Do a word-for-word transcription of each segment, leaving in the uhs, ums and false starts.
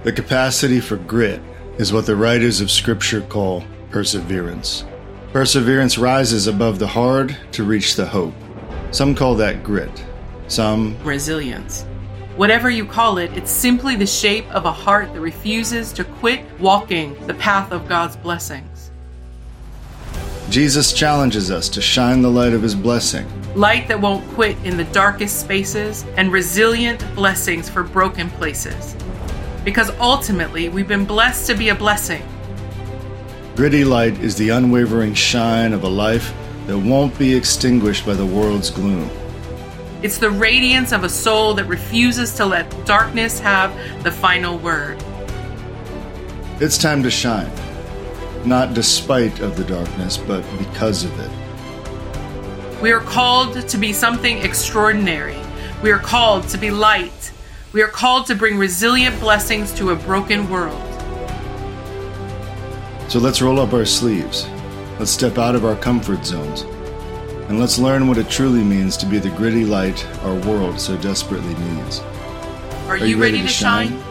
The capacity for grit is what the writers of Scripture call perseverance. Perseverance rises above the hard to reach the hope. Some call that grit. Some resilience. Whatever you call it, it's simply the shape of a heart that refuses to quit walking the path of God's blessings. Jesus challenges us to shine the light of His blessing. Light that won't quit in the darkest spaces, and resilient blessings for broken places. Because ultimately, we've been blessed to be a blessing. Gritty light is the unwavering shine of a life that won't be extinguished by the world's gloom. It's the radiance of a soul that refuses to let darkness have the final word. It's time to shine, not despite of the darkness, but because of it. We are called to be something extraordinary. We are called to be light. We are called to bring resilient blessings to a broken world. So let's roll up our sleeves. Let's step out of our comfort zones. And let's learn what it truly means to be the gritty light our world so desperately needs. Are, Are you, you ready, ready to, to shine? shine?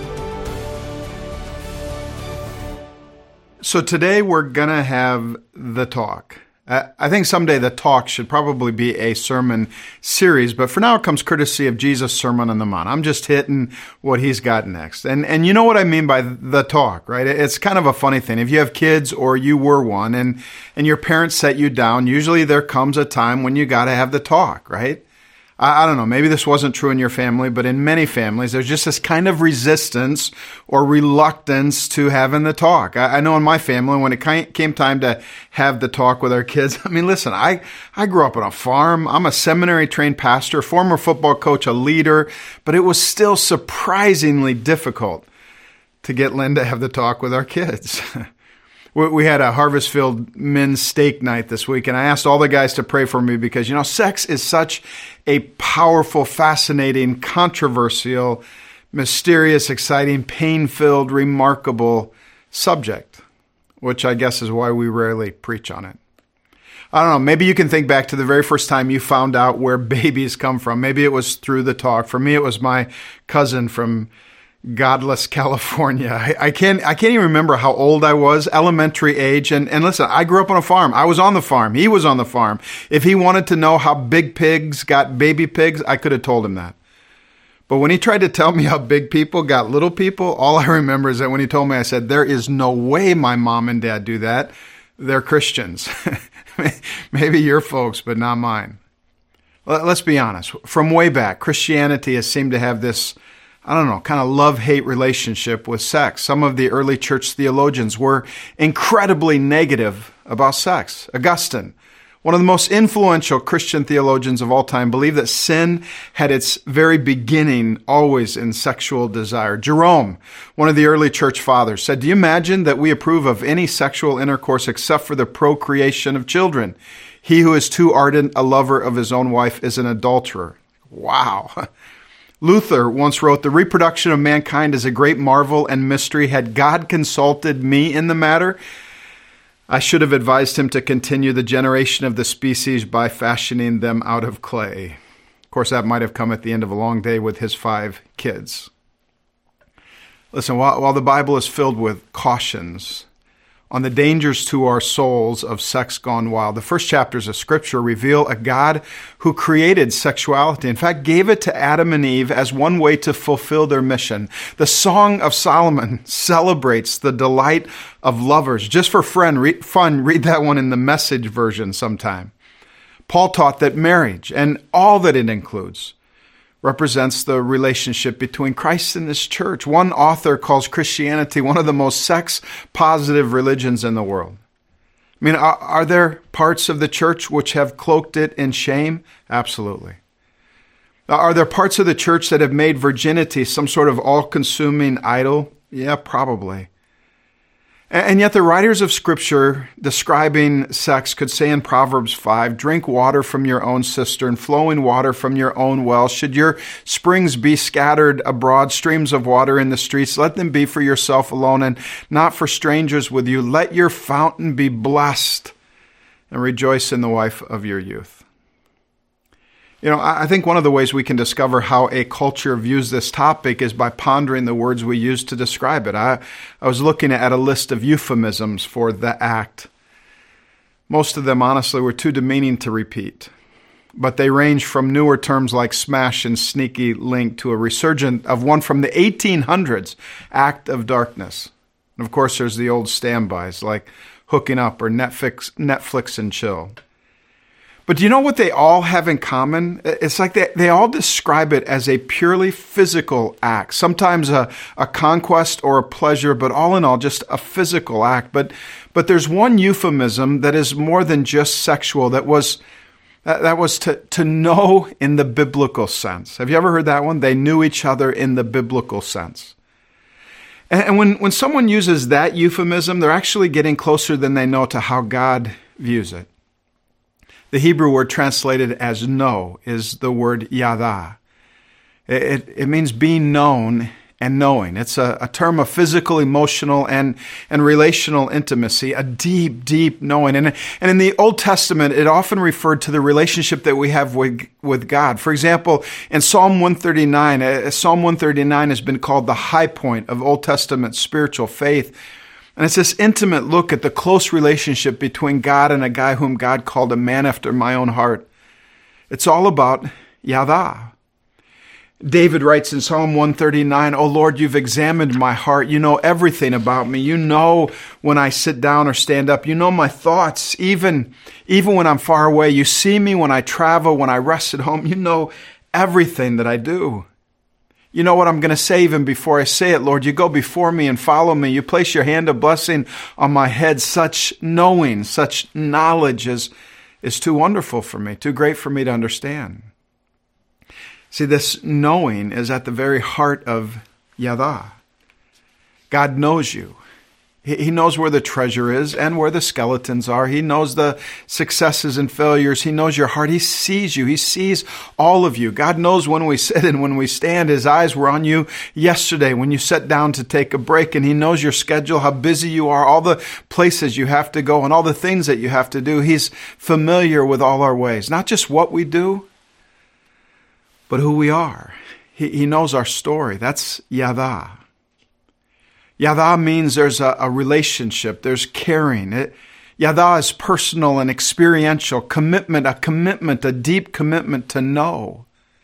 So today we're going to have the talk. I think someday the talk should probably be a sermon series, but for now it comes courtesy of Jesus' Sermon on the Mount. I'm just hitting what He's got next. And and you know what I mean by the talk, right? It's kind of a funny thing. If you have kids or you were one and, and your parents set you down, usually there comes a time when you got to have the talk, right? I don't know, maybe this wasn't true in your family, but in many families, there's just this kind of resistance or reluctance to having the talk. I know in my family, when it came time to have the talk with our kids, I mean, listen, I, I grew up on a farm. I'm a seminary-trained pastor, former football coach, a leader, but it was still surprisingly difficult to get Lynn to have the talk with our kids. We had a Harvestfield men's steak night this week, and I asked all the guys to pray for me because, you know, sex is such a powerful, fascinating, controversial, mysterious, exciting, pain-filled, remarkable subject, which I guess is why we rarely preach on it. I don't know, maybe you can think back to the very first time you found out where babies come from. Maybe it was through the talk. For me, it was my cousin from godless California. I, I can't I can't even remember how old I was, elementary age. And, and listen, I grew up on a farm. I was on the farm. He was on the farm. If he wanted to know how big pigs got baby pigs, I could have told him that. But when he tried to tell me how big people got little people, all I remember is that when he told me, I said, there is no way my mom and dad do that. They're Christians. Maybe your folks, but not mine. Let's be honest. From way back, Christianity has seemed to have this, I don't know, kind of love-hate relationship with sex. Some of the early church theologians were incredibly negative about sex. Augustine, one of the most influential Christian theologians of all time, believed that sin had its very beginning always in sexual desire. Jerome, one of the early church fathers, said, "Do you imagine that we approve of any sexual intercourse except for the procreation of children? He who is too ardent a lover of his own wife is an adulterer." Wow. Luther once wrote, "The reproduction of mankind is a great marvel and mystery. Had God consulted me in the matter, I should have advised him to continue the generation of the species by fashioning them out of clay." Of course, that might have come at the end of a long day with his five kids. Listen, while, while the Bible is filled with cautions on the dangers to our souls of sex gone wild, the first chapters of Scripture reveal a God who created sexuality. In fact, gave it to Adam and Eve as one way to fulfill their mission. The Song of Solomon celebrates the delight of lovers. Just for fun, read, fun, read that one in the Message version sometime. Paul taught that marriage and all that it includes represents the relationship between Christ and His church. One author calls Christianity one of the most sex-positive religions in the world. I mean, are, are there parts of the church which have cloaked it in shame? Absolutely. Are there parts of the church that have made virginity some sort of all-consuming idol? Yeah, probably. And yet the writers of Scripture describing sex could say in Proverbs five, "Drink water from your own cistern, flowing water from your own well. Should your springs be scattered abroad, streams of water in the streets, let them be for yourself alone and not for strangers with you. Let your fountain be blessed and rejoice in the wife of your youth." You know, I think one of the ways we can discover how a culture views this topic is by pondering the words we use to describe it. I, I was looking at a list of euphemisms for the act. Most of them, honestly, were too demeaning to repeat. But they range from newer terms like smash and sneaky link to a resurgent of one from the eighteen hundreds, act of darkness. And of course, there's the old standbys like hooking up or Netflix, Netflix and chill. But do you know what they all have in common? It's like they, they all describe it as a purely physical act, sometimes a, a conquest or a pleasure, but all in all, just a physical act. But but there's one euphemism that is more than just sexual, that was that, that was to, to know in the biblical sense. Have you ever heard that one? They knew each other in the biblical sense. And, and when, when someone uses that euphemism, they're actually getting closer than they know to how God views it. The Hebrew word translated as know is the word yada. It, it, it means being known and knowing. It's a, a term of physical, emotional, and, and relational intimacy, a deep, deep knowing. And, and in the Old Testament, it often referred to the relationship that we have with, with God. For example, in Psalm one thirty-nine, uh, Psalm one thirty-nine has been called the high point of Old Testament spiritual faith. And it's this intimate look at the close relationship between God and a guy whom God called a man after my own heart. It's all about yada. David writes in Psalm one thirty-nine, "O Lord, you've examined my heart. You know everything about me. You know when I sit down or stand up. You know my thoughts, even, even when I'm far away. You see me when I travel, when I rest at home. You know everything that I do. You know what I'm going to say even before I say it, Lord. You go before me and follow me. You place your hand of blessing on my head. Such knowing, such knowledge is, is too wonderful for me, too great for me to understand." See, this knowing is at the very heart of yada. God knows you. He knows where the treasure is and where the skeletons are. He knows the successes and failures. He knows your heart. He sees you. He sees all of you. God knows when we sit and when we stand. His eyes were on you yesterday when you sat down to take a break, and He knows your schedule, how busy you are, all the places you have to go and all the things that you have to do. He's familiar with all our ways, not just what we do, but who we are. He, he knows our story. That's yada. Yada means there's a, a relationship, there's caring. It, yada is personal and experiential, commitment, a commitment, a deep commitment to know.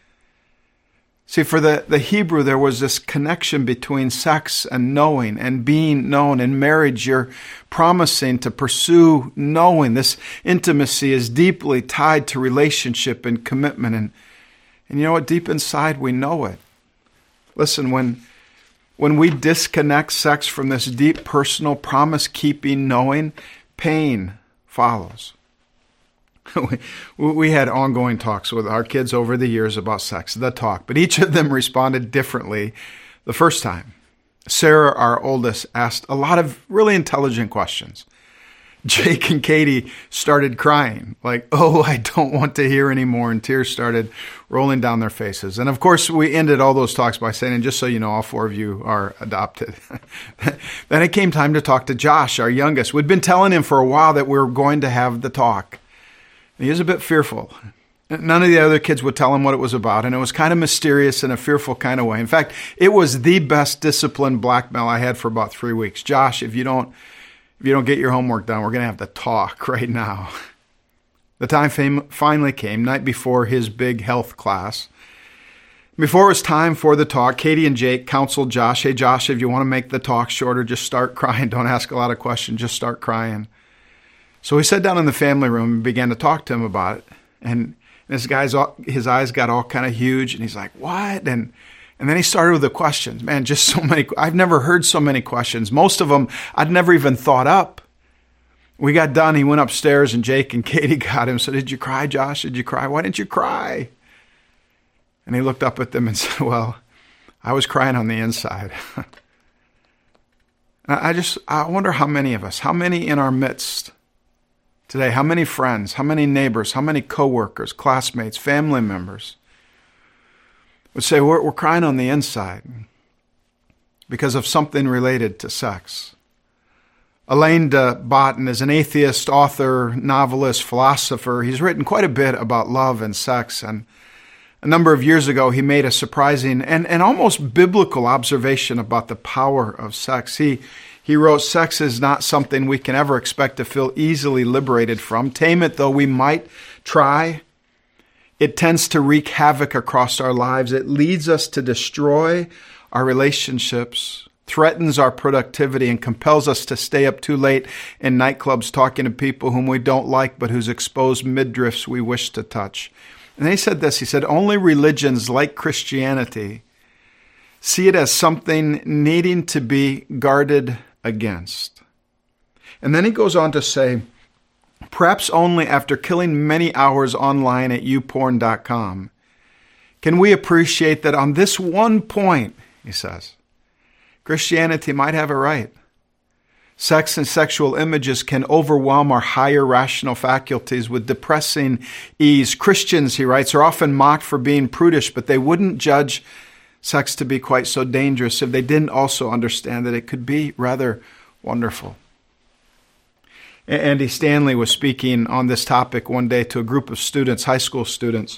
See, for the, the Hebrew, there was this connection between sex and knowing and being known. In marriage, you're promising to pursue knowing. This intimacy is deeply tied to relationship and commitment. And, and you know what? Deep inside, we know it. Listen, when... When we disconnect sex from this deep, personal, promise-keeping knowing, pain follows. we, we had ongoing talks with our kids over the years about sex, the talk, but each of them responded differently the first time. Sarah, our oldest, asked a lot of really intelligent questions. Jake and Katie started crying, like, "Oh, I don't want to hear anymore," and tears started rolling down their faces. And of course, we ended all those talks by saying, and just so you know, all four of you are adopted. Then it came time to talk to Josh, our youngest. We'd been telling him for a while that we were going to have the talk. He was a bit fearful. None of the other kids would tell him what it was about, and it was kind of mysterious in a fearful kind of way. In fact, it was the best disciplined blackmail I had for about three weeks. Josh, if you don't If you don't get your homework done, we're going to have to talk right now. The time fam- finally came, night before his big health class. Before it was time for the talk, Katie and Jake counseled Josh, "Hey, Josh, if you want to make the talk shorter, just start crying. Don't ask a lot of questions. Just start crying." So we sat down in the family room and began to talk to him about it. And this guy's, all, his eyes got all kind of huge, and he's like, "What?" And And then he started with the questions. Man, just so many. I've never heard so many questions. Most of them I'd never even thought up. We got done. He went upstairs, and Jake and Katie got him. So, "Did you cry, Josh? Did you cry? Why didn't you cry?" And he looked up at them and said, "Well, I was crying on the inside." I just, I wonder how many of us, how many in our midst today, how many friends, how many neighbors, how many coworkers, classmates, family members would say, we're, we're crying on the inside because of something related to sex. Alain de Botton is an atheist, author, novelist, philosopher. He's written quite a bit about love and sex, and a number of years ago he made a surprising and, and almost biblical observation about the power of sex. He, he wrote, "Sex is not something we can ever expect to feel easily liberated from. Tame it though we might try. It tends to wreak havoc across our lives. It leads us to destroy our relationships, threatens our productivity, and compels us to stay up too late in nightclubs talking to people whom we don't like but whose exposed midriffs we wish to touch." And he said this, he said, "Only religions like Christianity see it as something needing to be guarded against." And then he goes on to say, "Perhaps only after killing many hours online at you porn dot com can we appreciate that on this one point," he says, "Christianity might have it right. Sex and sexual images can overwhelm our higher rational faculties with depressing ease. Christians," he writes, "are often mocked for being prudish, but they wouldn't judge sex to be quite so dangerous if they didn't also understand that it could be rather wonderful." Andy Stanley was speaking on this topic one day to a group of students, high school students.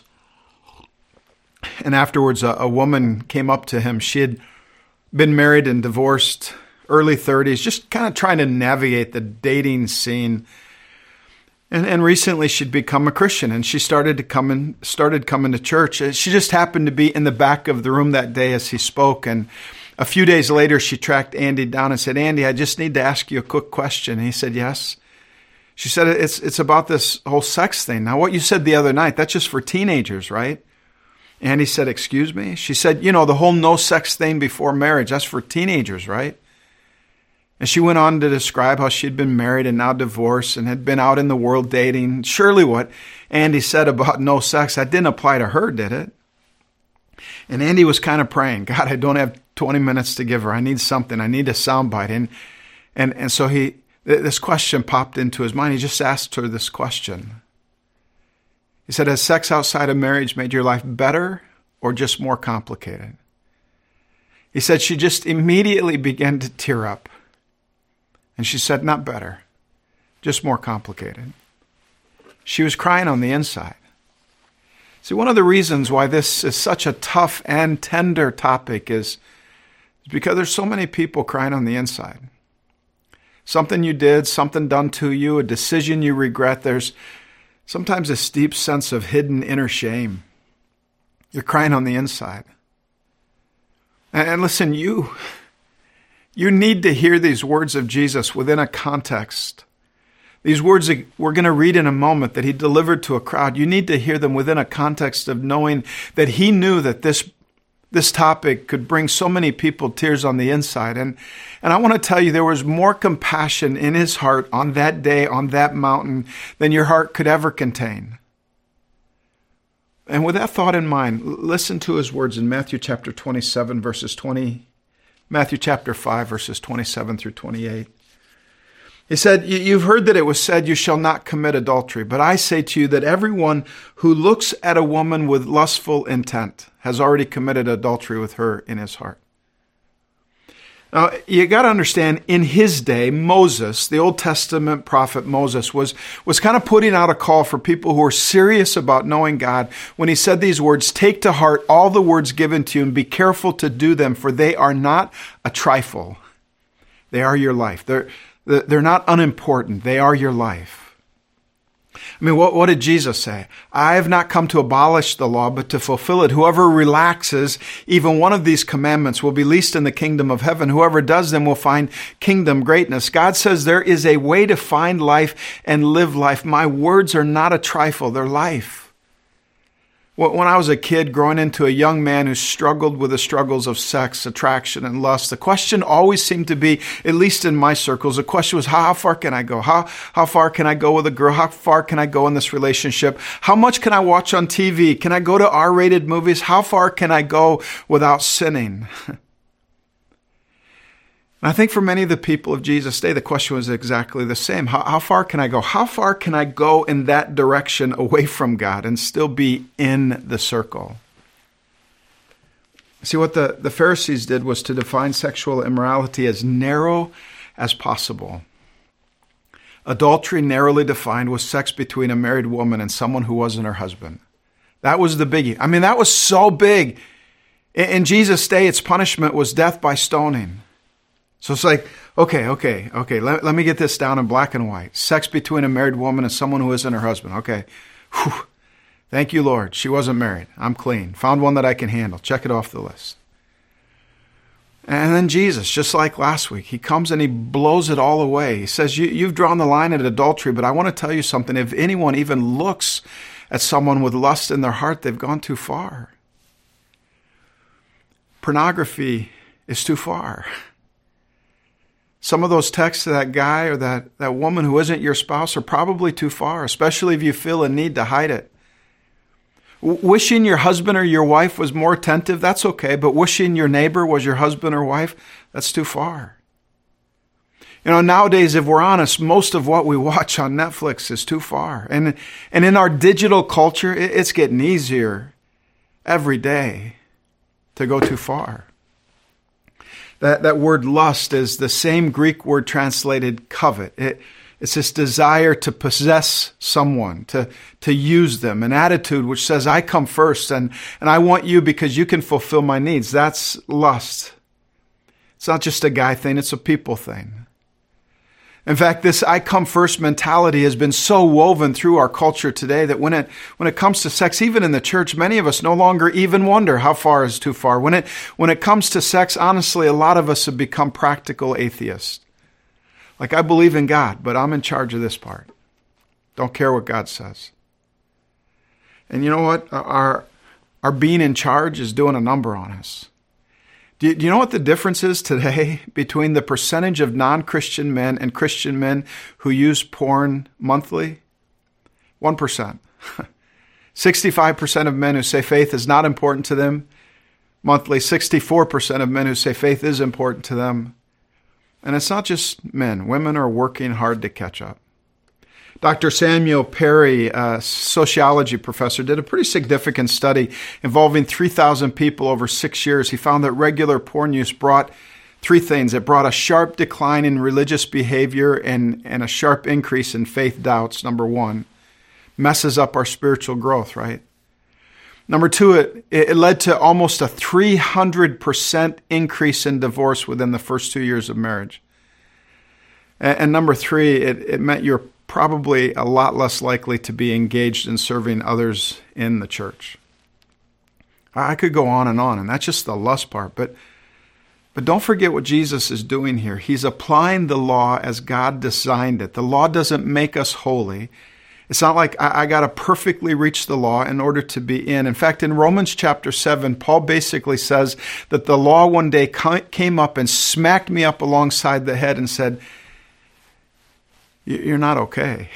And afterwards, a, a woman came up to him. She had been married and divorced, early thirties, just kind of trying to navigate the dating scene. And, and recently she'd become a Christian, and she started to come in, started coming to church. She just happened to be in the back of the room that day as he spoke. And a few days later, she tracked Andy down and said, "Andy, I just need to ask you a quick question." And he said, "Yes." She said, it's it's about this whole sex thing. Now, what you said the other night, that's just for teenagers, right?" And he said, "Excuse me?" She said, "You know, the whole no sex thing before marriage, that's for teenagers, right?" And she went on to describe how she'd been married and now divorced and had been out in the world dating. Surely what Andy said about no sex, that didn't apply to her, did it? And Andy was kind of praying, "God, I don't have twenty minutes to give her. I need something. I need a soundbite." And, and, and so he, this question popped into his mind. He just asked her this question. He said, "Has sex outside of marriage made your life better or just more complicated?" He said she just immediately began to tear up. And she said, "Not better, just more complicated." She was crying on the inside. See, one of the reasons why this is such a tough and tender topic is, is because there's so many people crying on the inside. Something you did, something done to you, a decision you regret. There's sometimes a deep sense of hidden inner shame. You're crying on the inside. And, and listen, you... You need to hear these words of Jesus within a context. These words that we're going to read in a moment that he delivered to a crowd, you need to hear them within a context of knowing that he knew that this, this topic could bring so many people tears on the inside. And, and I want to tell you, there was more compassion in his heart on that day, on that mountain, than your heart could ever contain. And with that thought in mind, listen to his words in Matthew chapter twenty-seven, verses twenty. Matthew chapter five, verses twenty-seven through twenty-eight. He said, "You've heard that it was said, 'You shall not commit adultery.' But I say to you that everyone who looks at a woman with lustful intent has already committed adultery with her in his heart." Now, you got to understand, in his day, Moses, the Old Testament prophet Moses, was, was kind of putting out a call for people who were serious about knowing God when he said these words, "Take to heart all the words given to you and be careful to do them, for they are not a trifle. They are your life." They're, they're not unimportant. They are your life. I mean, what, what did Jesus say? "I have not come to abolish the law, but to fulfill it. Whoever relaxes even one of these commandments will be least in the kingdom of heaven. Whoever does them will find kingdom greatness." God says there is a way to find life and live life. My words are not a trifle. They're life. When I was a kid growing into a young man who struggled with the struggles of sex, attraction, and lust, the question always seemed to be, at least in my circles, the question was, how, how far can I go? How, how far can I go with a girl? How far can I go in this relationship? How much can I watch on T V? Can I go to R-rated movies? How far can I go without sinning? And I think for many of the people of Jesus' day, the question was exactly the same. How, how far can I go? How far can I go in that direction away from God and still be in the circle? See, what the, the Pharisees did was to define sexual immorality as narrow as possible. Adultery, narrowly defined, was sex between a married woman and someone who wasn't her husband. That was the biggie. I mean, that was so big. In Jesus' day, its punishment was death by stoning. So it's like, okay, okay, okay, let, let me get this down in black and white. Sex between a married woman and someone who isn't her husband. Okay. Whew. Thank you, Lord. She wasn't married. I'm clean. Found one that I can handle. Check it off the list. And then Jesus, just like last week, he comes and he blows it all away. He says, you, you've drawn the line at adultery, but I want to tell you something. If anyone even looks at someone with lust in their heart, they've gone too far. Pornography is too far. Some of those texts to that guy or that, that woman who isn't your spouse are probably too far, especially if you feel a need to hide it. Wishing your husband or your wife was more attentive, that's okay, but wishing your neighbor was your husband or wife, that's too far. You know, nowadays, if we're honest, most of what we watch on Netflix is too far. And, and in our digital culture, it's getting easier every day to go too far. That, that word lust is the same Greek word translated covet. It, it's this desire to possess someone, to, to use them, an attitude which says, I come first and, and I want you because you can fulfill my needs. That's lust. It's not just a guy thing, it's a people thing. In fact, this I come first mentality has been so woven through our culture today that when it when it comes to sex, even in the church, many of us no longer even wonder how far is too far. When it when it comes to sex, honestly, a lot of us have become practical atheists. Like, I believe in God, but I'm in charge of this part. Don't care what God says. And you know what? Our our being in charge is doing a number on us. Do you, do you know what the difference is today between the percentage of non-Christian men and Christian men who use porn monthly? one percent. sixty-five percent of men who say faith is not important to them monthly. sixty-four percent of men who say faith is important to them. And it's not just men. Women are working hard to catch up. Doctor Samuel Perry, a sociology professor, did a pretty significant study involving three thousand people over six years. He found that regular porn use brought three things. It brought a sharp decline in religious behavior and, and a sharp increase in faith doubts, number one. Messes up our spiritual growth, right? Number two, it, it led to almost a three hundred percent increase in divorce within the first two years of marriage. And, and number three, it, it meant you're probably a lot less likely to be engaged in serving others in the church. I could go on and on, and that's just the lust part. But, but don't forget what Jesus is doing here. He's applying the law as God designed it. The law doesn't make us holy. It's not like I, I got to perfectly reach the law in order to be in. In fact, in Romans chapter seven, Paul basically says that the law one day came up and smacked me up alongside the head and said, you're not okay.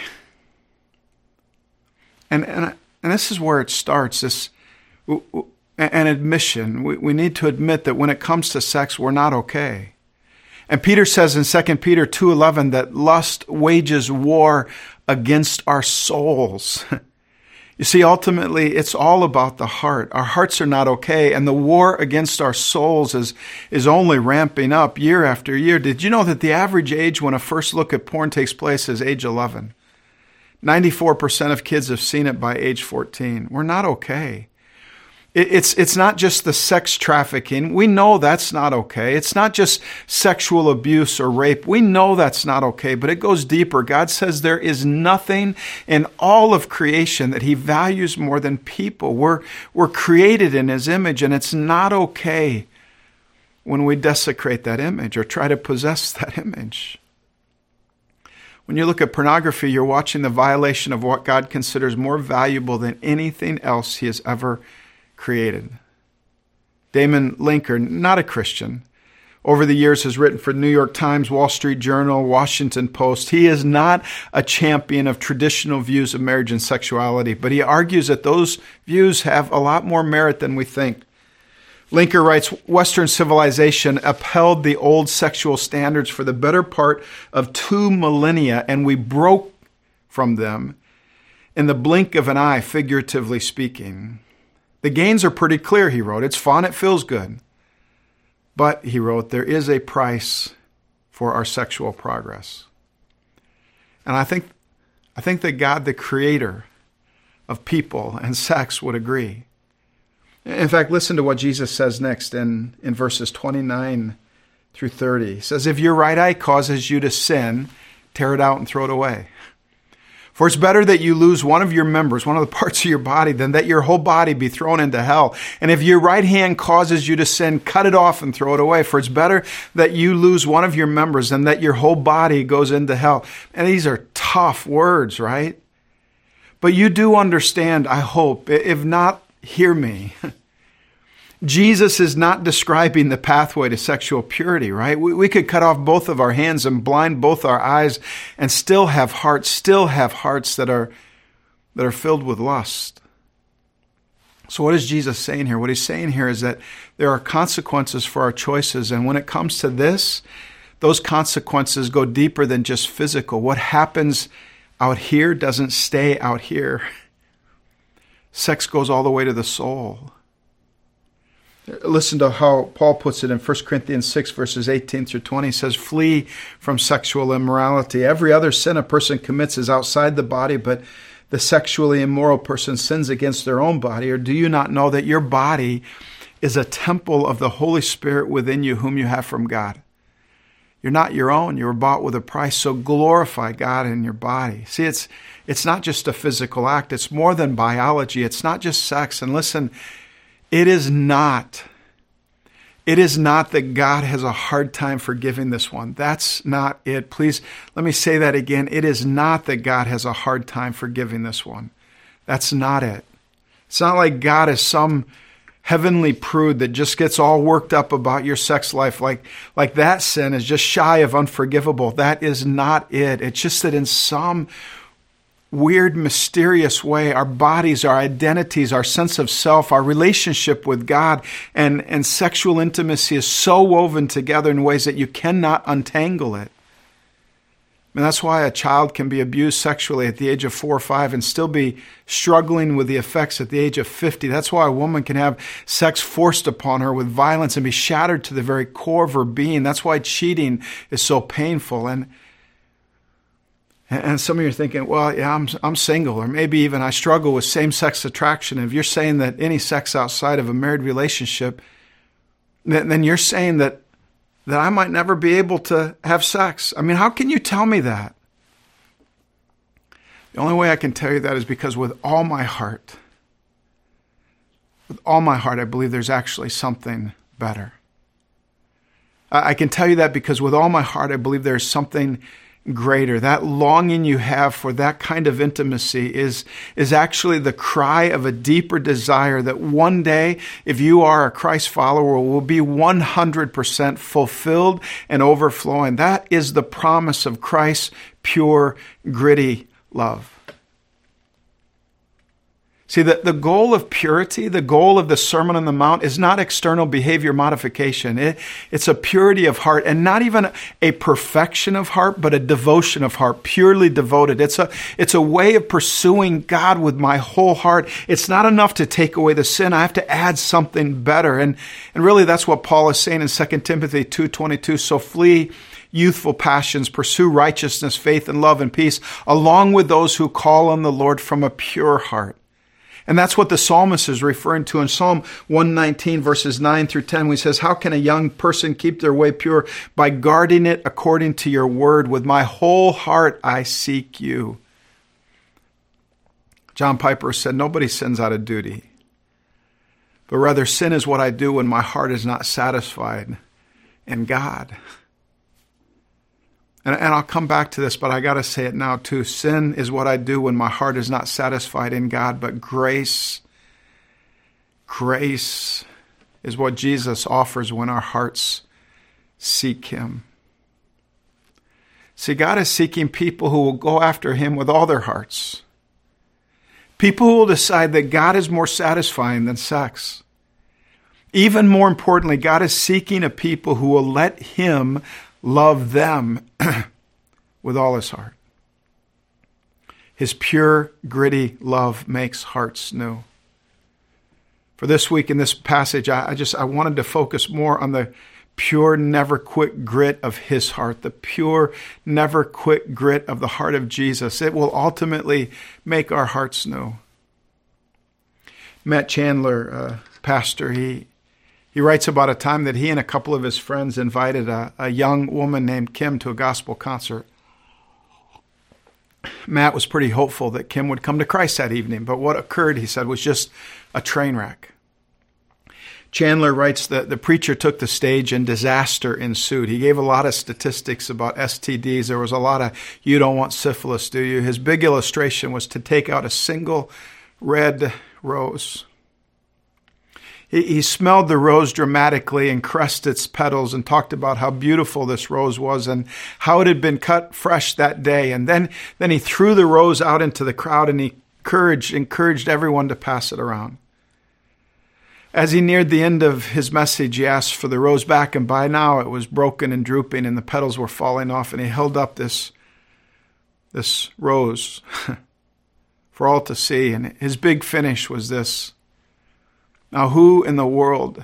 And and and this is where it starts, this an admission. We, we need to admit that when it comes to sex, we're not okay. And Peter says in Second Peter two eleven that lust wages war against our souls. You see, ultimately, it's all about the heart. Our hearts are not okay, and the war against our souls is, is only ramping up year after year. Did you know that the average age when a first look at porn takes place is age eleven? ninety-four percent of kids have seen it by age fourteen. We're not okay. It's it's not just the sex trafficking. We know that's not okay. It's not just sexual abuse or rape. We know that's not okay, but it goes deeper. God says there is nothing in all of creation that he values more than people. We're, we're created in his image, and it's not okay when we desecrate that image or try to possess that image. When you look at pornography, you're watching the violation of what God considers more valuable than anything else he has ever created. Damon Linker, not a Christian, over the years has written for the New York Times, Wall Street Journal, Washington Post. He is not a champion of traditional views of marriage and sexuality, but he argues that those views have a lot more merit than we think. Linker writes, Western civilization upheld the old sexual standards for the better part of two millennia, and we broke from them in the blink of an eye, figuratively speaking. The gains are pretty clear, he wrote. It's fun, it feels good. But, he wrote, there is a price for our sexual progress. And I think, I think that God, the creator of people and sex, would agree. In fact, listen to what Jesus says next in, in verses twenty-nine through thirty. He says, if your right eye causes you to sin, tear it out and throw it away. For it's better that you lose one of your members, one of the parts of your body, than that your whole body be thrown into hell. And if your right hand causes you to sin, cut it off and throw it away. For it's better that you lose one of your members than that your whole body goes into hell. And these are tough words, right? But you do understand, I hope. If not, hear me. Jesus is not describing the pathway to sexual purity, right? We, we could cut off both of our hands and blind both our eyes and still have hearts, still have hearts that are, that are filled with lust. So what is Jesus saying here? What he's saying here is that there are consequences for our choices. And when it comes to this, those consequences go deeper than just physical. What happens out here doesn't stay out here. Sex goes all the way to the soul. Listen to how Paul puts it in First Corinthians six, verses eighteen through twenty. He says, flee from sexual immorality. Every other sin a person commits is outside the body, but the sexually immoral person sins against their own body. Or do you not know that your body is a temple of the Holy Spirit within you, whom you have from God? You're not your own. You were bought with a price. So glorify God in your body. See, it's it's not just a physical act. It's more than biology. It's not just sex. And listen, it is not. It is not that God has a hard time forgiving this one. That's not it. Please, let me say that again. It is not that God has a hard time forgiving this one. That's not it. It's not like God is some heavenly prude that just gets all worked up about your sex life, like, like that sin is just shy of unforgivable. That is not it. It's just that in some weird, mysterious way, our bodies, our identities, our sense of self, our relationship with God, and, and sexual intimacy is so woven together in ways that you cannot untangle it. And that's why a child can be abused sexually at the age of four or five and still be struggling with the effects at the age of fifty. That's why a woman can have sex forced upon her with violence and be shattered to the very core of her being. That's why cheating is so painful. And and some of you are thinking, well, yeah, I'm I'm single, or maybe even I struggle with same-sex attraction. And if you're saying that any sex outside of a married relationship, then you're saying that that I might never be able to have sex. I mean, how can you tell me that? The only way I can tell you that is because with all my heart, with all my heart, I believe there's actually something better. I can tell you that because with all my heart, I believe there's something greater. That longing you have for that kind of intimacy is, is actually the cry of a deeper desire that one day, if you are a Christ follower, will be one hundred percent fulfilled and overflowing. That is the promise of Christ's pure, gritty love. See, the, the goal of purity, the goal of the Sermon on the Mount is not external behavior modification. It, it's a purity of heart, and not even a perfection of heart, but a devotion of heart, purely devoted. It's a, it's a way of pursuing God with my whole heart. It's not enough to take away the sin. I have to add something better. And, and really that's what Paul is saying in Second Timothy two twenty-two. So flee youthful passions, pursue righteousness, faith, and love and peace, along with those who call on the Lord from a pure heart. And that's what the psalmist is referring to in Psalm one nineteen, verses nine through ten, when he says, how can a young person keep their way pure? By guarding it according to your word. With my whole heart I seek you. John Piper said, nobody sins out of duty, but rather sin is what I do when my heart is not satisfied in God. And, and I'll come back to this, but I got to say it now too. Sin is what I do when my heart is not satisfied in God, but grace, grace is what Jesus offers when our hearts seek Him. See, God is seeking people who will go after Him with all their hearts. People who will decide that God is more satisfying than sex. Even more importantly, God is seeking a people who will let Him love them with all His heart. His pure, gritty love makes hearts new. For this week in this passage, I, I just I wanted to focus more on the pure, never quit grit of his heart, the pure, never quit grit of the heart of Jesus. It will ultimately make our hearts new. Matt Chandler, uh, pastor, he he writes about a time that he and a couple of his friends invited a, a young woman named Kim to a gospel concert. Matt was pretty hopeful that Kim would come to Christ that evening, but what occurred, he said, was just a train wreck. Chandler writes that the preacher took the stage and disaster ensued. He gave a lot of statistics about S T Ds. There was a lot of, you don't want syphilis, do you? His big illustration was to take out a single red rose. He, he smelled the rose dramatically and caressed its petals and talked about how beautiful this rose was and how it had been cut fresh that day. And then, then he threw the rose out into the crowd and he encouraged, encouraged everyone to pass it around. As he neared the end of his message, he asked for the rose back, and by now it was broken and drooping, and the petals were falling off, and he held up this, this rose for all to see, and his big finish was this. Now, who in the world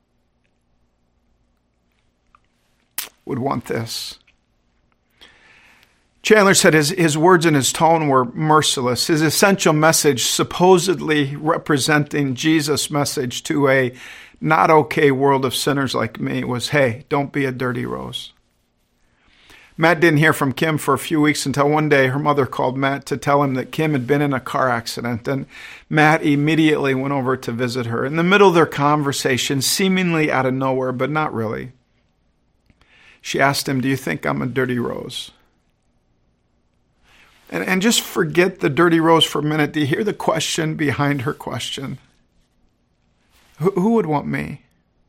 would want this? Chandler said his, his words and his tone were merciless. His essential message, supposedly representing Jesus' message to a not okay world of sinners like me, was, hey, don't be a dirty rose. Matt didn't hear from Kim for a few weeks until one day her mother called Matt to tell him that Kim had been in a car accident, and Matt immediately went over to visit her. In the middle of their conversation, seemingly out of nowhere, but not really, she asked him, do you think I'm a dirty rose? And, and just forget the dirty rose for a minute. Do you hear the question behind her question? Who, who would want me?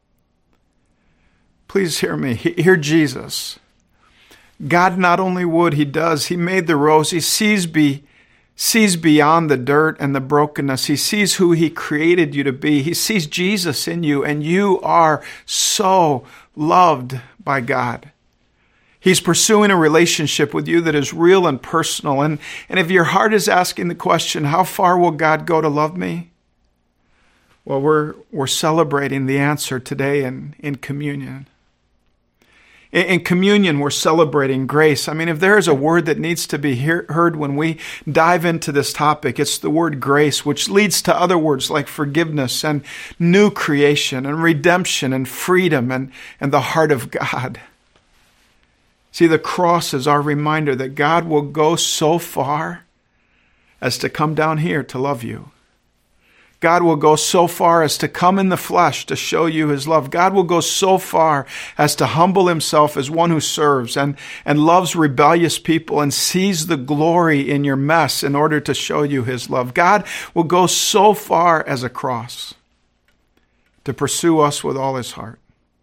Please hear me. Hear Jesus. God not only would, he does. He made the rose. He sees, be, sees beyond the dirt and the brokenness. He sees who he created you to be. He sees Jesus in you, and you are so loved by God. He's pursuing a relationship with you that is real and personal. And, and if your heart is asking the question, how far will God go to love me? Well, we're, we're celebrating the answer today in, in communion. In, in communion, we're celebrating grace. I mean, if there is a word that needs to be hear, heard when we dive into this topic, it's the word grace, which leads to other words like forgiveness and new creation and redemption and freedom and, and the heart of God. See, the cross is our reminder that God will go so far as to come down here to love you. God will go so far as to come in the flesh to show you his love. God will go so far as to humble himself as one who serves and, and loves rebellious people and sees the glory in your mess in order to show you his love. God will go so far as a cross to pursue us with all his heart.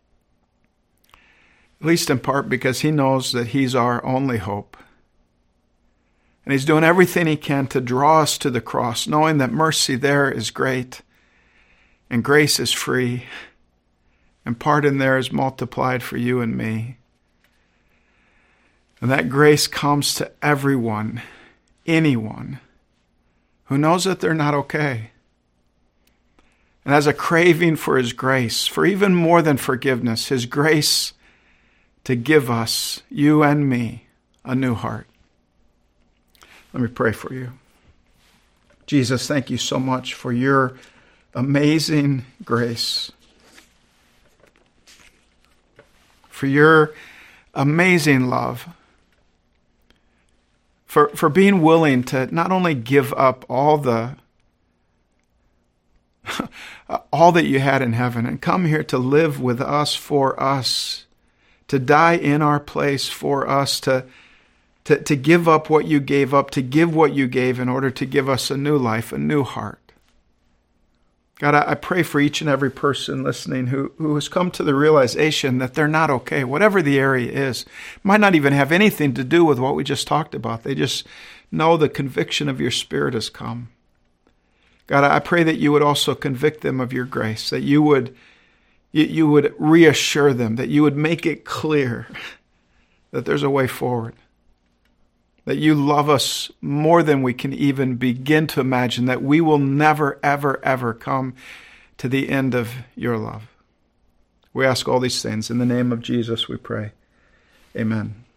At least in part because he knows that he's our only hope. And he's doing everything he can to draw us to the cross, knowing that mercy there is great and grace is free and pardon there is multiplied for you and me. And that grace comes to everyone, anyone who knows that they're not okay and has a craving for his grace, for even more than forgiveness, his grace to give us, you and me, a new heart. Let me pray for you. Jesus, thank you so much for your amazing grace, for your amazing love, for, for being willing to not only give up all the all that you had in heaven and come here to live with us for us, to die in our place for us, to, to, to give up what you gave up, to give what you gave in order to give us a new life, a new heart. God, I, I pray for each and every person listening who, who has come to the realization that they're not okay, whatever the area is. It might not even have anything to do with what we just talked about. They just know the conviction of your Spirit has come. God, I pray that you would also convict them of your grace, that you would You would reassure them, that you would make it clear that there's a way forward, that you love us more than we can even begin to imagine, that we will never, ever, ever come to the end of your love. We ask all these things in the name of Jesus, we pray. Amen.